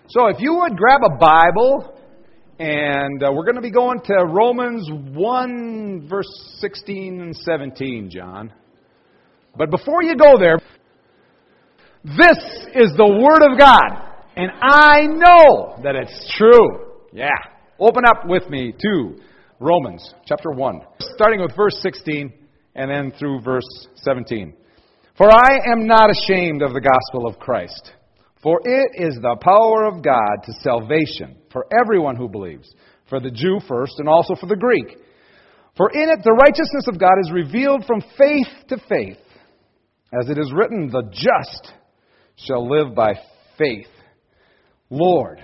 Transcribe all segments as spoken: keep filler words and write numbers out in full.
So if you would grab a Bible, and uh, we're going to be going to Romans one, verse sixteen and seventeen, John. But before you go there, this is the Word of God, and I know that it's true. Yeah. Open up with me to Romans chapter one, starting with verse sixteen and then through verse seventeen. For I am not ashamed of the gospel of Christ, for it is the power of God to salvation for everyone who believes, for the Jew first and also for the Greek. For in it the righteousness of God is revealed from faith to faith. As it is written, the just shall live by faith. Lord,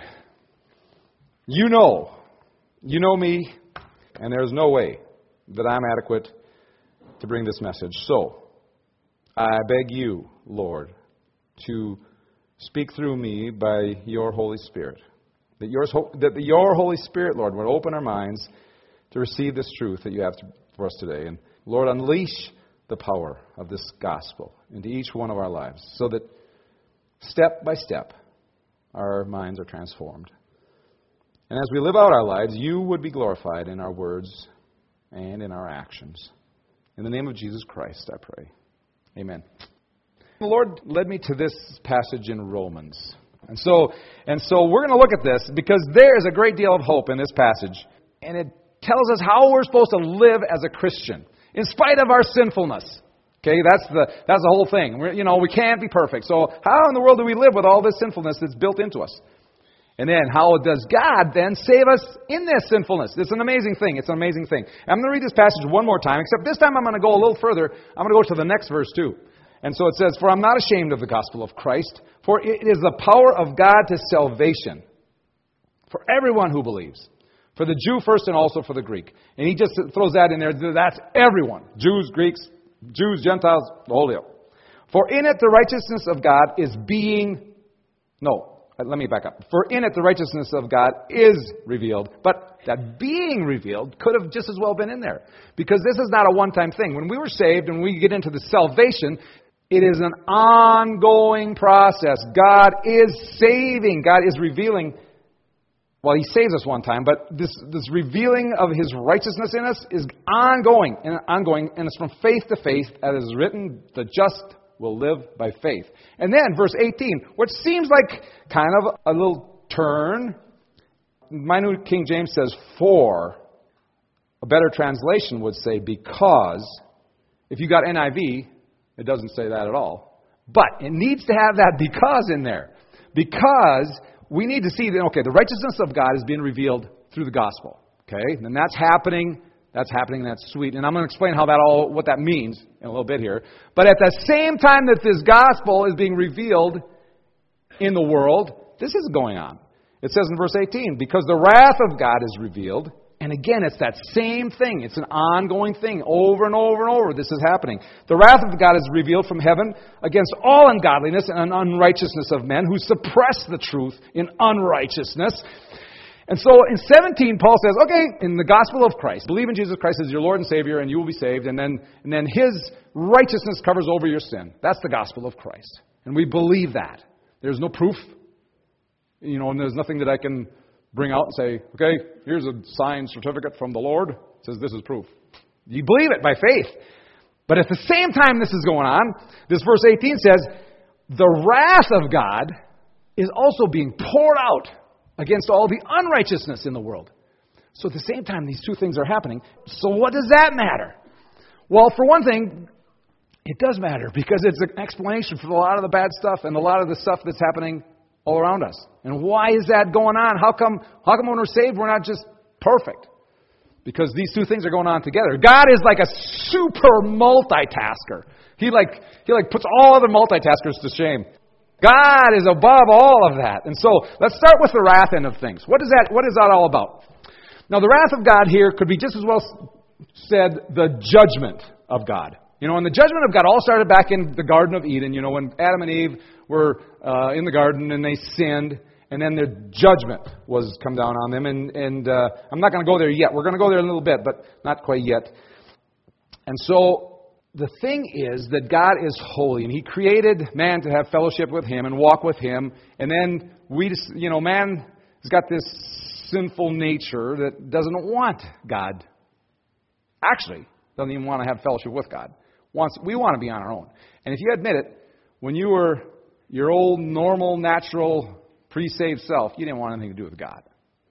you know, you know me, and there is no way that I'm adequate to bring this message. So, I beg you, Lord, to speak through me by your Holy Spirit. That, yours, that your Holy Spirit, Lord, would open our minds to receive this truth that you have to, for us today. And, Lord, unleash the power of this gospel into each one of our lives so that step by step our minds are transformed. And as we live out our lives, you would be glorified in our words and in our actions. In the name of Jesus Christ, I pray. Amen. The Lord led me to this passage in Romans. And so, and so we're going to look at this because there is a great deal of hope in this passage. And it tells us how we're supposed to live as a Christian in spite of our sinfulness. Okay, that's the that's the whole thing. We're, you know, we can't be perfect. So how in the world do we live with all this sinfulness that's built into us? And then how does God then save us in this sinfulness? It's an amazing thing. It's an amazing thing. I'm going to read this passage one more time, except this time I'm going to go a little further. I'm going to go to the next verse too. And so it says, for I'm not ashamed of the gospel of Christ, for it is the power of God to salvation for everyone who believes. For the Jew first and also for the Greek. And he just throws that in there. That's everyone. Jews, Greeks, Jews, Gentiles, the whole deal. For in it the righteousness of God is being... No. Let me back up. For in it the righteousness of God is revealed. But that being revealed could have just as well been in there. Because this is not a one-time thing. When we were saved and we get into the salvation, it is an ongoing process. God is saving. God is revealing. Well, He saves us one time, but this, this revealing of His righteousness in us is ongoing. And ongoing, and it's from faith to faith. As is written, the just will live by faith. And then verse eighteen, which seems like kind of a little turn. My New King James says for. A better translation would say because. If you got N I V, it doesn't say that at all. But it needs to have that because in there. Because we need to see that, okay, the righteousness of God is being revealed through the gospel. Okay? And that's happening. That's happening, that's sweet. And I'm going to explain how that all, what that means in a little bit here. But at the same time that this gospel is being revealed in the world, this is going on. It says in verse eighteen, because the wrath of God is revealed. And again, it's that same thing. It's an ongoing thing. Over and over and over, this is happening. The wrath of God is revealed from heaven against all ungodliness and unrighteousness of men who suppress the truth in unrighteousness. And so in seventeen, Paul says, okay, in the gospel of Christ, believe in Jesus Christ as your Lord and Savior and you will be saved. And then, and then His righteousness covers over your sin. That's the gospel of Christ. And we believe that. There's no proof. You know, and there's nothing that I can bring out and say, okay, here's a signed certificate from the Lord. It says this is proof. You believe it by faith. But at the same time this is going on, this verse eighteen says, the wrath of God is also being poured out against all the unrighteousness in the world. So at the same time, these two things are happening. So what does that matter? Well, for one thing, it does matter because it's an explanation for a lot of the bad stuff and a lot of the stuff that's happening all around us. And why is that going on? How come, how come when we're saved, we're not just perfect? Because these two things are going on together. God is like a super multitasker. He like, he like puts all other multitaskers to shame. God is above all of that. And so let's start with the wrath end of things. What is that, what is that all about? Now, the wrath of God here could be just as well said the judgment of God. You know, and the judgment of God all started back in the Garden of Eden. You know, when Adam and Eve were uh, in the garden and they sinned, and then their judgment was come down on them. And, and uh, I'm not going to go there yet. We're going to go there in a little bit, but not quite yet. And so the thing is that God is holy, and He created man to have fellowship with Him and walk with Him. And then we, just, you know, man has got this sinful nature that doesn't want God. Actually, doesn't even want to have fellowship with God. Wants we want to be on our own. And if you admit it, when you were your old, normal, natural, pre-saved self, you didn't want anything to do with God.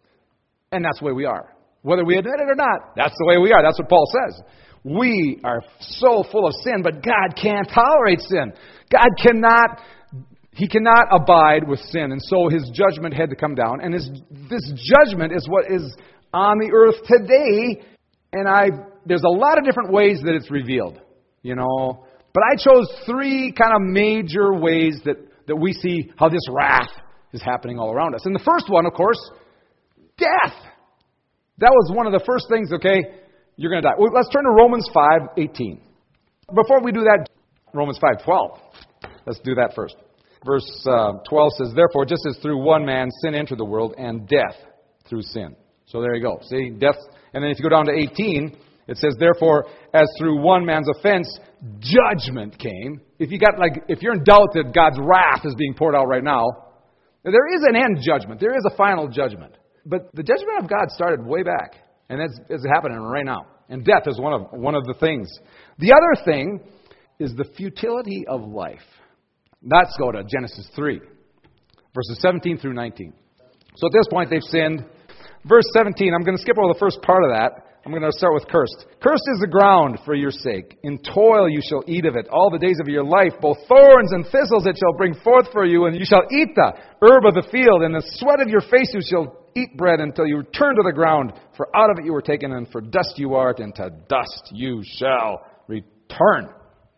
And that's the way we are. Whether we admit it or not, that's the way we are. That's what Paul says. We are so full of sin, but God can't tolerate sin. God cannot, He cannot abide with sin. And so His judgment had to come down. And his, this judgment is what is on the earth today. And I, there's a lot of different ways that it's revealed, you know. But I chose three kind of major ways that, that we see how this wrath is happening all around us. And the first one, of course, death. That was one of the first things, okay, you're going to die. Well, let's turn to Romans five eighteen. Before we do that, Romans five twelve. Let's do that first. Verse uh, twelve says, therefore, just as through one man sin entered the world, and death through sin. So there you go. See, death. And then if you go down to eighteen, it says, therefore, as through one man's offense, judgment came. If you got like, if you're in doubt that God's wrath is being poured out right now, there is an end judgment. There is a final judgment. But the judgment of God started way back. And it's, it's happening right now. And death is one of one of the things. The other thing is the futility of life. Let's go to Genesis three, verses seventeen through nineteen. So at this point, they've sinned. Verse seventeen, I'm going to skip over the first part of that. I'm going to start with cursed. Cursed is the ground for your sake. In toil you shall eat of it all the days of your life. Both thorns and thistles it shall bring forth for you, and you shall eat the herb of the field. In the sweat of your face you shall eat bread until you return to the ground. For out of it you were taken, and for dust you art, and to dust you shall return.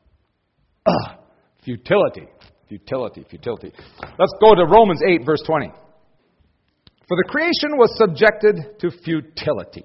Ugh. Futility. Futility. Futility. Let's go to Romans eight, verse twenty. For the creation was subjected to futility.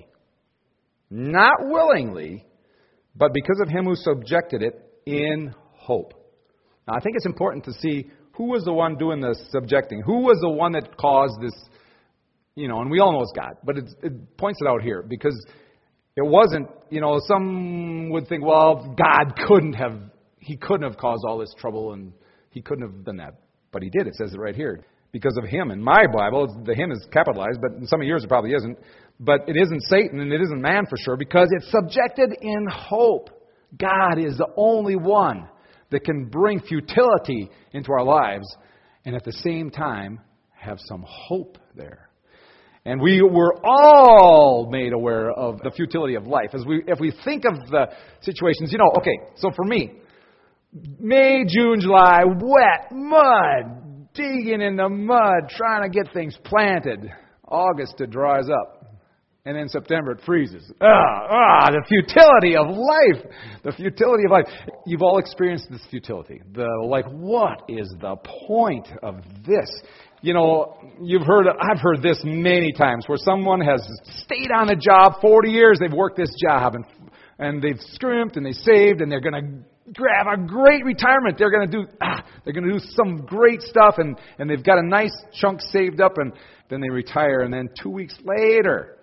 Not willingly, but because of Him who subjected it in hope. Now, I think it's important to see who was the one doing the subjecting. Who was the one that caused this, you know, and we all know it's God. But it, it points it out here because it wasn't, you know, some would think, well, God couldn't have, He couldn't have caused all this trouble and He couldn't have done that. But He did. It says it right here. Because of Him. In my Bible, the Him is capitalized, but in some of yours it probably isn't. But it isn't Satan and it isn't man for sure because it's subjected in hope. God is the only one that can bring futility into our lives and at the same time have some hope there. And we were all made aware of the futility of life. As we, if we think of the situations, you know, okay, so for me, May, June, July, wet, mud, digging in the mud, trying to get things planted. August, it dries up. And then September, it freezes. Ah, ah, the futility of life. The futility of life. You've all experienced this futility. The like, what is the point of this? You know, you've heard, I've heard this many times where someone has stayed on a job forty years. They've worked this job and and they've scrimped and they saved and they're going to grab a great retirement. They're going to do, ah, they're going to do some great stuff and, and they've got a nice chunk saved up and then they retire and then two weeks later,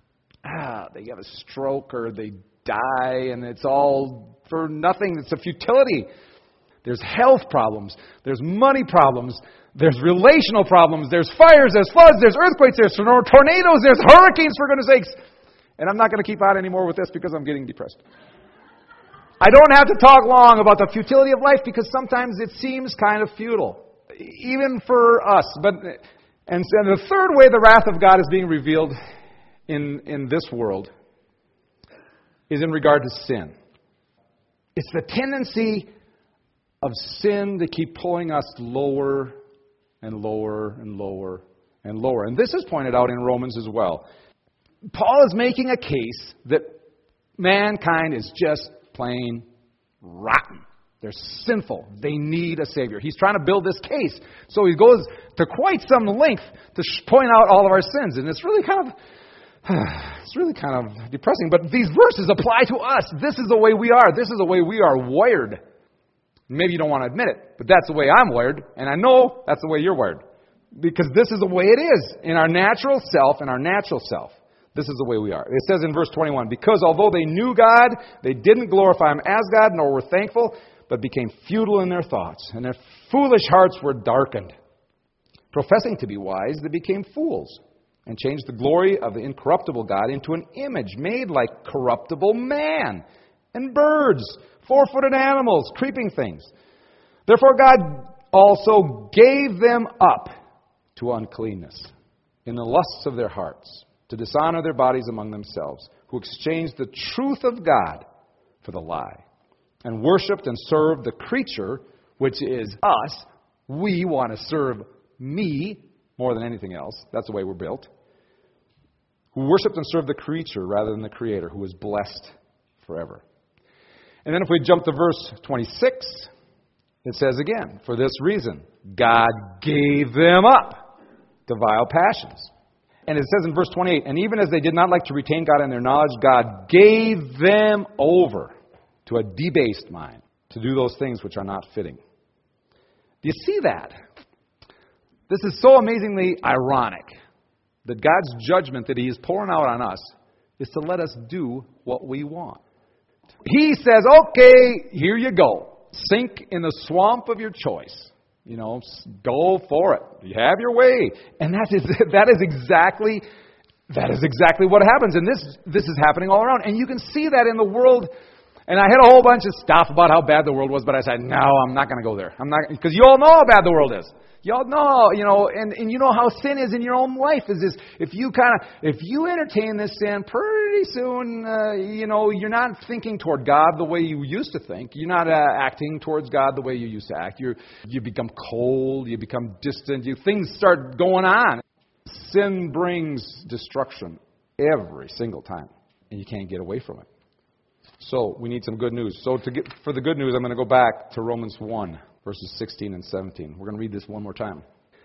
ah, they have a stroke or they die and it's all for nothing. It's a futility. There's health problems. There's money problems. There's relational problems. There's fires. There's floods. There's earthquakes. There's tornadoes. There's hurricanes, for goodness sakes. And I'm not going to keep on anymore with this because I'm getting depressed. I don't have to talk long about the futility of life because sometimes it seems kind of futile, even for us. But and, and the third way the wrath of God is being revealed in, in this world is in regard to sin. It's the tendency of sin to keep pulling us lower and lower and lower and lower. And this is pointed out in Romans as well. Paul is making a case that mankind is just plain rotten. They're sinful. They need a Savior. He's trying to build this case. So he goes to quite some length to point out all of our sins. And it's really kind of, it's really kind of depressing. But these verses apply to us. This is the way we are. This is the way we are wired. Maybe you don't want to admit it, but that's the way I'm wired. And I know that's the way you're wired. Because this is the way it is in our natural self, in our natural self. This is the way we are. It says in verse twenty-one, because although they knew God, they didn't glorify Him as God, nor were thankful, but became futile in their thoughts, and their foolish hearts were darkened. Professing to be wise, they became fools, and changed the glory of the incorruptible God into an image made like corruptible man, and birds, four-footed animals, creeping things. Therefore God also gave them up to uncleanness in the lusts of their hearts, to dishonor their bodies among themselves, who exchanged the truth of God for the lie, and worshipped and served the creature, which is us. We want to serve me more than anything else. That's the way we're built. Who worshipped and served the creature rather than the Creator, who is blessed forever. And then if we jump to verse twenty-six, it says again, for this reason, God gave them up to vile passions. And it says in verse twenty-eight, and even as they did not like to retain God in their knowledge, God gave them over to a debased mind, to do those things which are not fitting. Do you see that? This is so amazingly ironic that God's judgment that He is pouring out on us is to let us do what we want. He says, okay, here you go. Sink in the swamp of your choice. You know, go for it. You have your way. And that is that is exactly that is exactly what happens. And this this is happening all around. And you can see that in the world. And I had a whole bunch of stuff about how bad the world was, but I said, no, I'm not going to go there. I'm not, because you all know how bad the world is. You all know, you know, and, and you know how sin is in your own life. Is this, if you kind of, if you entertain this sin, pretty soon, uh, you know, you're not thinking toward God the way you used to think. You're not uh, acting towards God the way you used to act. You you become cold. You become distant. You things start going on. Sin brings destruction every single time, and you can't get away from it. So we need some good news. So to get for the good news, I'm going to go back to Romans one, verses sixteen and seventeen. We're going to read this one more time.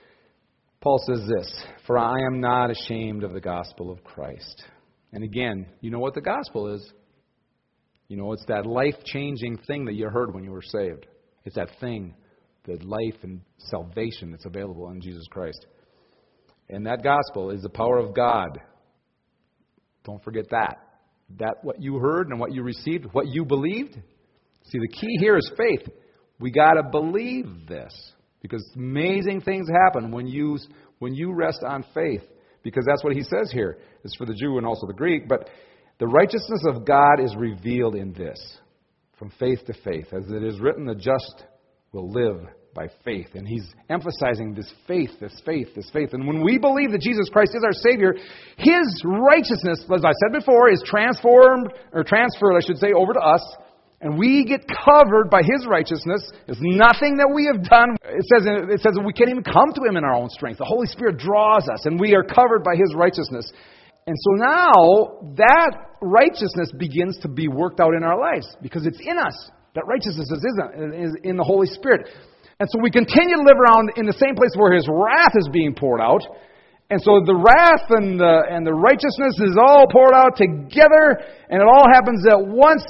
Paul says this, for I am not ashamed of the gospel of Christ. And again, you know what the gospel is. You know, it's that life-changing thing that you heard when you were saved. It's that thing, the life and salvation that's available in Jesus Christ. And that gospel is the power of God. Don't forget that. That what you heard and what you received, what you believed. See, the key here is faith. We got to believe this, because amazing things happen when you when you rest on faith, because that's what he says here. It's for the Jew and also the Greek, but the righteousness of God is revealed in this, from faith to faith. As it is written, the just will live by faith. And he's emphasizing this faith, this faith, this faith. And when we believe that Jesus Christ is our Savior, His righteousness, as I said before, is transformed, or transferred, I should say, over to us. And we get covered by His righteousness. It's nothing that we have done. It says, it says that we can't even come to Him in our own strength. The Holy Spirit draws us, and we are covered by His righteousness. And so now, that righteousness begins to be worked out in our lives, because it's in us. That righteousness is in, is in the Holy Spirit. And so we continue to live around in the same place where His wrath is being poured out. And so the wrath and the, and the righteousness is all poured out together, and it all happens at once.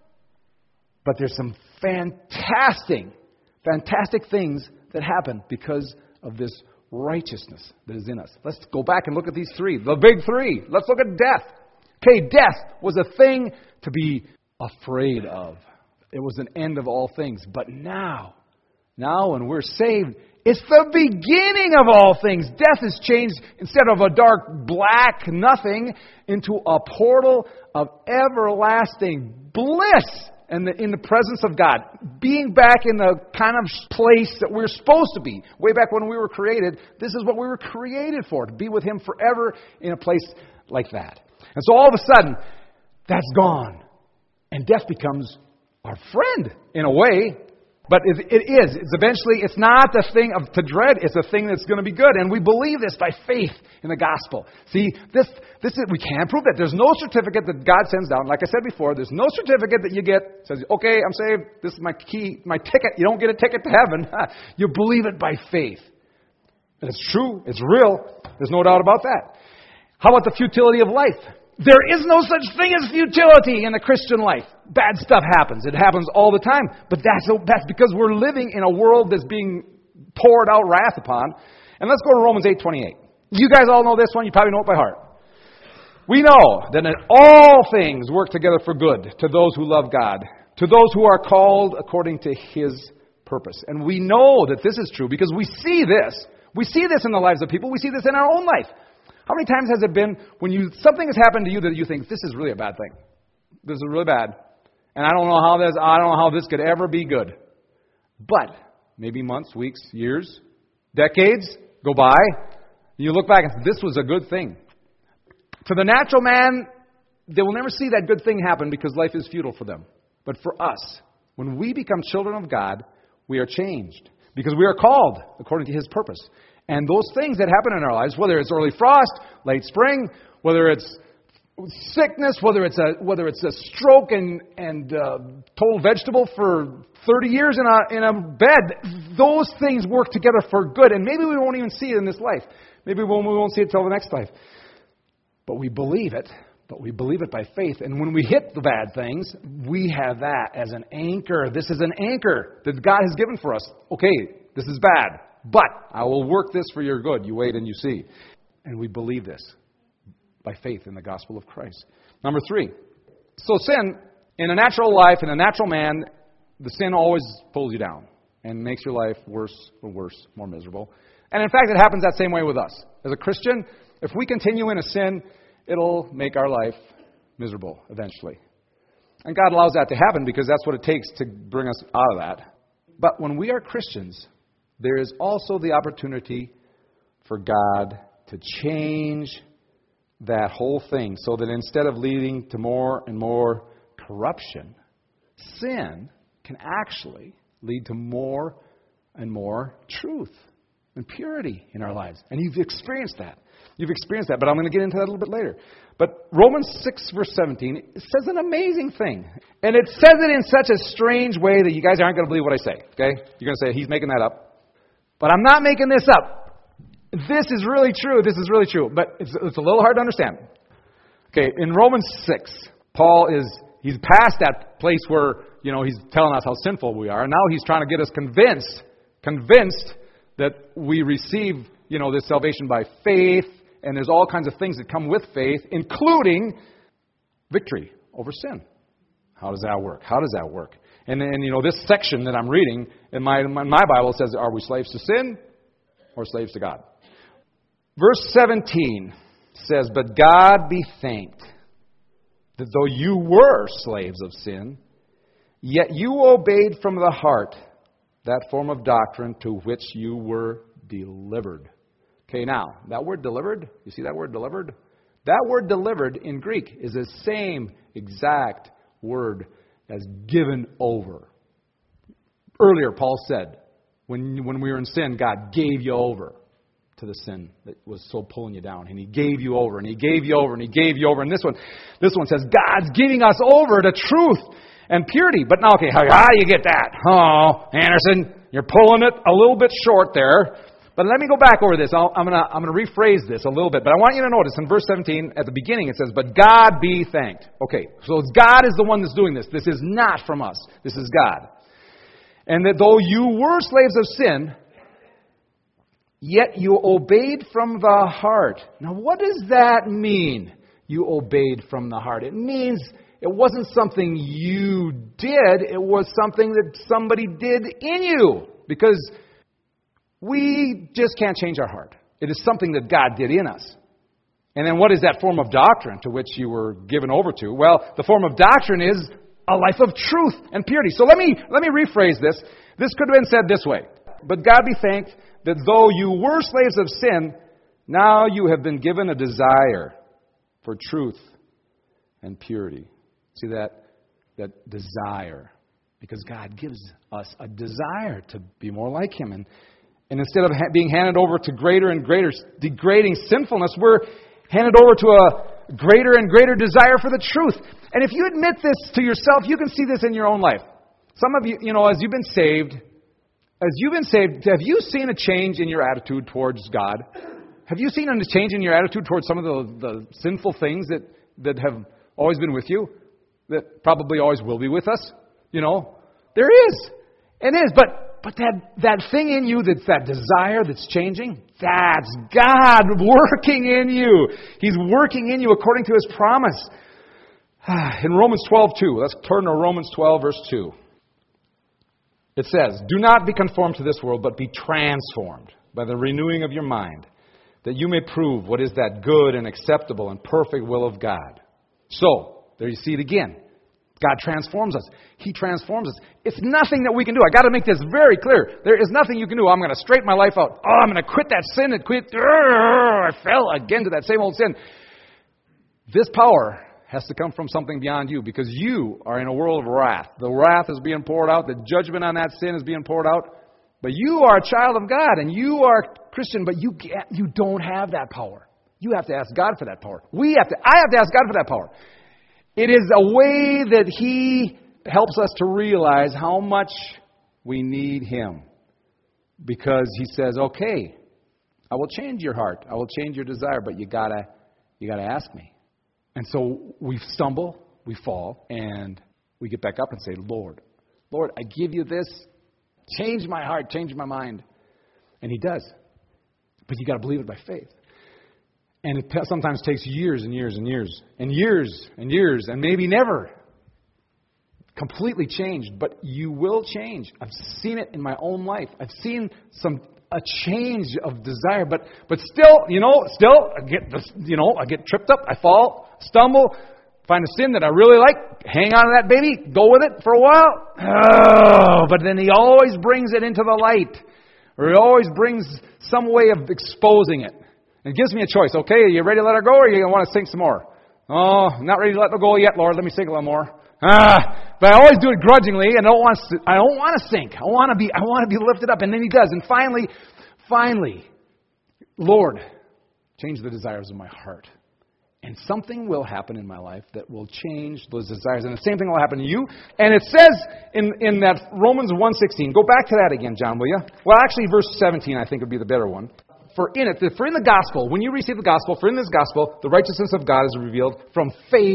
But there's some fantastic, fantastic things that happen because of this righteousness that is in us. Let's go back and look at these three. The big three. Let's look at death. Okay, death was a thing to be afraid of. It was an end of all things. But now, now when we're saved, it's the beginning of all things. Death is changed, instead of a dark black nothing, into a portal of everlasting bliss. And in the presence of God, being back in the kind of place that we're supposed to be. Way back when we were created, this is what we were created for, to be with Him forever in a place like that. And so all of a sudden, that's gone. And death becomes our friend, in a way. But it, it is. It's eventually, it's not the thing of to dread. It's a thing that's going to be good. And we believe this by faith in the gospel. See, this this is, we can't prove that. There's no certificate that God sends down. Like I said before, there's no certificate that you get. Says, okay, I'm saved. This is my key, my ticket. You don't get a ticket to heaven. You believe it by faith. And it's true. It's real. There's no doubt about that. How about the futility of life? There is no such thing as futility in the Christian life. Bad stuff happens. It happens all the time. But that's, that's because we're living in a world that's being poured out wrath upon. And let's go to Romans eight twenty-eight. You guys all know this one. You probably know it by heart. We know that in all things work together for good to those who love God, to those who are called according to His purpose. And we know that this is true because we see this. We see this in the lives of people. We see this in our own life. How many times has it been when you something has happened to you that you think, this is really a bad thing? This is really bad. And I don't know how this, I don't know how this could ever be good. But maybe months, weeks, years, decades go by. You look back and say, this was a good thing. To the natural man, they will never see that good thing happen because life is futile for them. But for us, when we become children of God, we are changed because we are called according to His purpose. And those things that happen in our lives, whether it's early frost, late spring, whether it's sickness, whether it's a whether it's a stroke and and uh, total vegetable for thirty years in a in a bed, those things work together for good. And maybe we won't even see it in this life. Maybe we won't, we won't see it till the next life. But we believe it. But we believe it by faith. And when we hit the bad things, we have that as an anchor. This is an anchor that God has given for us. Okay, this is bad, but I will work this for your good. You wait and you see. And we believe this by faith in the gospel of Christ. Number three. So sin, in a natural life, in a natural man, the sin always pulls you down and makes your life worse and worse, more miserable. And in fact, it happens that same way with us. As a Christian, if we continue in a sin, it'll make our life miserable eventually. And God allows that to happen because that's what it takes to bring us out of that. But when we are Christians, there is also the opportunity for God to change that whole thing so that instead of leading to more and more corruption, sin can actually lead to more and more truth and purity in our lives. And you've experienced that. You've experienced that, but I'm going to get into that a little bit later. But Romans six, verse seventeen, it says an amazing thing. And it says it in such a strange way that you guys aren't going to believe what I say. Okay? You're going to say, he's making that up. But I'm not making this up. This is really true. This is really true. But it's, it's a little hard to understand. Okay, in Romans six, Paul is, he's past that place where, you know, he's telling us how sinful we are. And now he's trying to get us convinced, convinced that we receive, you know, this salvation by faith. And there's all kinds of things that come with faith, including victory over sin. How does that work? How does that work? And, and you know, this section that I'm reading, in my, in my Bible says, are we slaves to sin or slaves to God? Verse seventeen says, but God be thanked that though you were slaves of sin, yet you obeyed from the heart that form of doctrine to which you were delivered. Okay, now, that word delivered, you see that word delivered? That word delivered in Greek is the same exact word as given over. Earlier, Paul said, when, when we were in sin, God gave you over to the sin that was so pulling you down. And He gave you over, and He gave you over, and He gave you over. And this one, this one says, God's giving us over to truth and purity. But now, okay, how, how you get that? Oh, Anderson, you're pulling it a little bit short there. But let me go back over this. I'll, I'm going to I'm going to rephrase this a little bit. But I want you to notice in verse seventeen, at the beginning, it says, but God be thanked. Okay, so God is the one that's doing this. This is not from us. This is God. And that though you were slaves of sin, yet you obeyed from the heart. Now, what does that mean, you obeyed from the heart? It means it wasn't something you did. It was something that somebody did in you. Because we just can't change our heart. It is something that God did in us. And then what is that form of doctrine to which you were given over to? Well, the form of doctrine is a life of truth and purity. So let me let me rephrase this. This could have been said this way. But God be thanked that though you were slaves of sin, now you have been given a desire for truth and purity. See that? That desire. Because God gives us a desire to be more like Him. And And instead of ha- being handed over to greater and greater degrading sinfulness, we're handed over to a greater and greater desire for the truth. And if you admit this to yourself, you can see this in your own life. Some of you, you know, as you've been saved, as you've been saved, have you seen a change in your attitude towards God? Have you seen a change in your attitude towards some of the, the sinful things that, that have always been with you? That probably always will be with us? You know, there is. It is, but but that, that thing in you that's that desire that's changing, that's God working in you. He's working in you according to His promise. In Romans twelve two, let's turn to Romans twelve, verse two. It says, "Do not be conformed to this world, but be transformed by the renewing of your mind, that you may prove what is that good and acceptable and perfect will of God." So, there you see it again. God transforms us. He transforms us. It's nothing that we can do. I got to make this very clear. There is nothing you can do. I'm going to straighten my life out. Oh, I'm going to quit that sin and quit. Urgh, I fell again to that same old sin. This power has to come from something beyond you, because you are in a world of wrath. The wrath is being poured out. The judgment on that sin is being poured out. But you are a child of God, and you are a Christian, but you get, you don't have that power. You have to ask God for that power. We have to. I have to ask God for that power. It is a way that He helps us to realize how much we need Him. Because He says, okay, I will change your heart. I will change your desire, but you gotta, you gotta ask me. And so we stumble, we fall, and we get back up and say, Lord, Lord, I give you this. Change my heart, change my mind. And He does. But you got to believe it by faith. And it sometimes takes years and years and years and years and years and maybe never completely changed. But you will change. I've seen it in my own life. I've seen some a change of desire. But but still, you know, still I get this, you know, I get tripped up. I fall, stumble, find a sin that I really like, hang on to that baby, go with it for a while. Oh, but then He always brings it into the light. Or He always brings some way of exposing it. And gives me a choice. Okay, are you ready to let her go, or are you going to want to sink some more? Oh, I'm not ready to let her go yet, Lord. Let me sink a little more. Ah, but I always do it grudgingly, and I don't want to, I don't want to sink. I want to be I want to be lifted up. And then He does. And finally, finally, Lord, change the desires of my heart. And something will happen in my life that will change those desires. And the same thing will happen to you. And it says in, in that Romans one sixteen, go back to that again, John, will you? Well, actually, verse seventeen, I think, would be the better one. For in it, for in the gospel, when you receive the gospel, for in this gospel, the righteousness of God is revealed from faith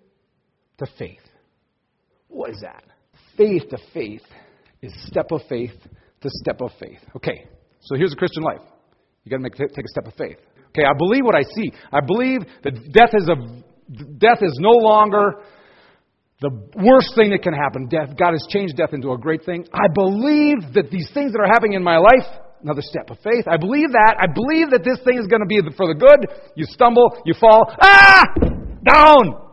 to faith. What is that? Faith to faith is step of faith to step of faith. Okay, so here's a Christian life. You got to make take a step of faith. Okay, I believe what I see. I believe that death is a death is no longer the worst thing that can happen. Death, God has changed death into a great thing. I believe that these things that are happening in my life. Another step of faith. I believe that. I believe that this thing is going to be for the good. You stumble, you fall. Ah! Down!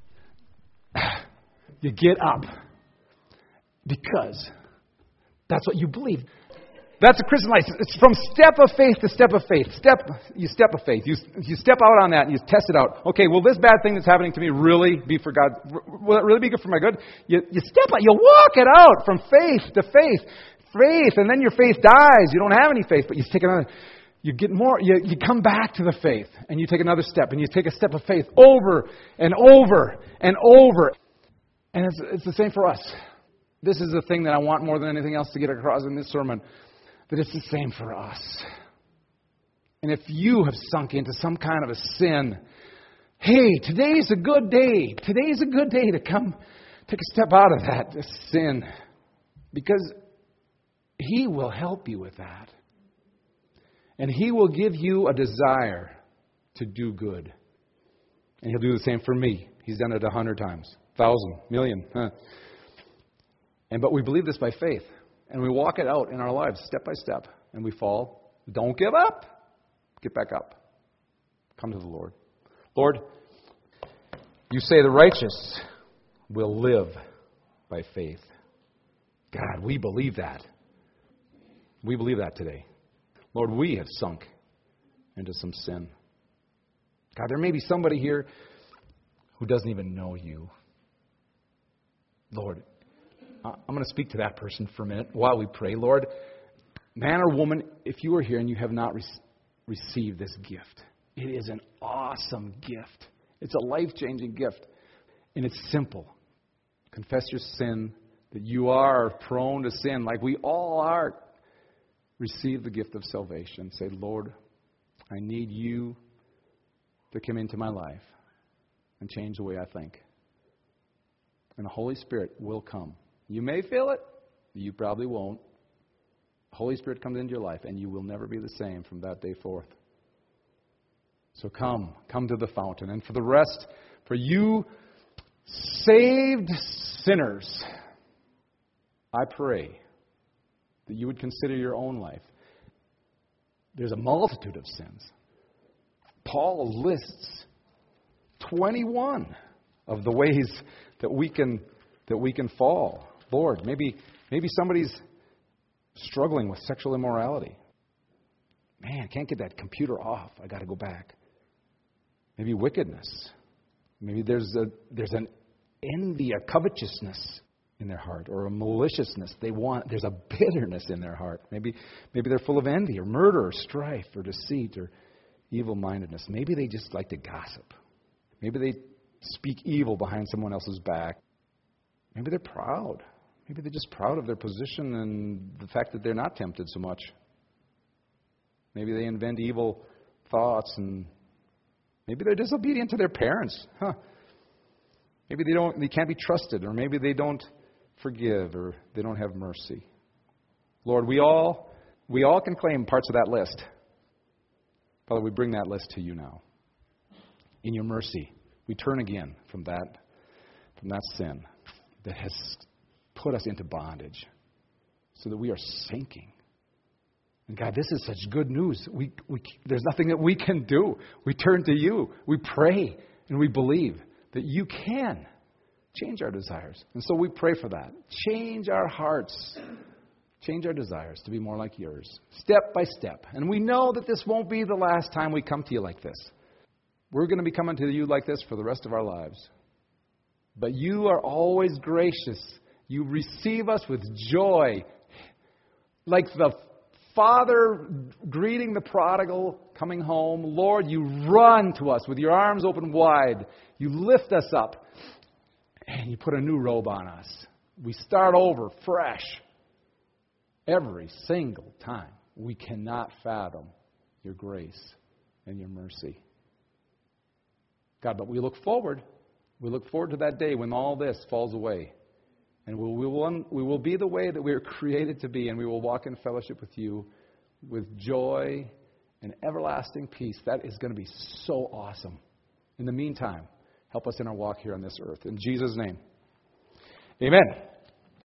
You get up. Because that's what you believe. That's a Christian life. It's from step of faith to step of faith. Step, you step of faith. You, you step out on that and you test it out. Okay, will this bad thing that's happening to me really be for God? Will it really be good for my good? You, you step out. You walk it out from faith to faith. Faith, and then your faith dies. You don't have any faith, but you take another. You get more. You, you come back to the faith, and you take another step, and you take a step of faith over and over and over. And it's, it's the same for us. This is the thing that I want more than anything else to get across in this sermon, that it's the same for us. And if you have sunk into some kind of a sin, hey, today's a good day. Today's a good day to come take a step out of that sin, because He will help you with that. And He will give you a desire to do good. And He'll do the same for me. He's done it a hundred times. Thousand, million. Huh? And but we believe this by faith. And we walk it out in our lives step by step. And we fall. Don't give up. Get back up. Come to the Lord. Lord, you say the righteous will live by faith. God, we believe that. We believe that today. Lord, we have sunk into some sin. God, there may be somebody here who doesn't even know you. Lord, I'm going to speak to that person for a minute while we pray. Lord, man or woman, if you are here and you have not re- received this gift, it is an awesome gift. It's a life-changing gift. And it's simple. Confess your sin, that you are prone to sin like we all are. Receive the gift of salvation. Say, Lord, I need you to come into my life and change the way I think. And the Holy Spirit will come. You may feel it. You probably won't. Holy Spirit comes into your life, and you will never be the same from that day forth. So come, come to the fountain. And for the rest, for you saved sinners, I pray that you would consider your own life. There's a multitude of sins. Paul lists twenty-one of the ways that we can that we can fall. Lord, maybe maybe somebody's struggling with sexual immorality. Man, I can't get that computer off. I got to go back. Maybe wickedness. Maybe there's a there's an envy, a covetousness in their heart, or a maliciousness. They want there's a bitterness in their heart. Maybe maybe they're full of envy, or murder, or strife, or deceit, or evil-mindedness. Maybe they just like to gossip. Maybe they speak evil behind someone else's back. Maybe they're proud. Maybe they're just proud of their position and the fact that they're not tempted so much. Maybe they invent evil thoughts, and maybe they're disobedient to their parents. Huh. Maybe they don't. They can't be trusted, or maybe they don't forgive, or they don't have mercy. Lord, we all we all can claim parts of that list. Father, we bring that list to you now. In your mercy, we turn again from that from that sin that has put us into bondage, so that we are sinking. And God, this is such good news. We, we, there's nothing that we can do. We turn to you. We pray, and we believe that you can change our desires. And so we pray for that. Change our hearts. Change our desires to be more like yours, step by step. And we know that this won't be the last time we come to you like this. We're going to be coming to you like this for the rest of our lives. But you are always gracious. You receive us with joy. Like the father greeting the prodigal coming home, Lord, you run to us with your arms open wide. You lift us up, and you put a new robe on us. We start over fresh every single time. We cannot fathom your grace and your mercy. God, but we look forward. We look forward to that day when all this falls away. And we will, we will be the way that we are created to be, and we will walk in fellowship with you with joy and everlasting peace. That is going to be so awesome. In the meantime, help us in our walk here on this earth. In Jesus' name, amen.